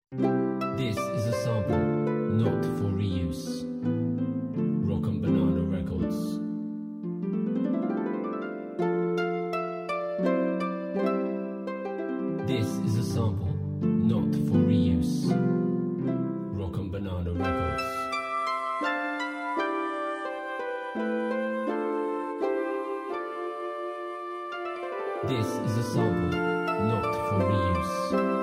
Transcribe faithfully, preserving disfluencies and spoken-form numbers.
This is a sample, not for reuse. Rock and Banana Records. This is a sample, not for reuse. Rock and Banana Records. This is a sample, not for reuse.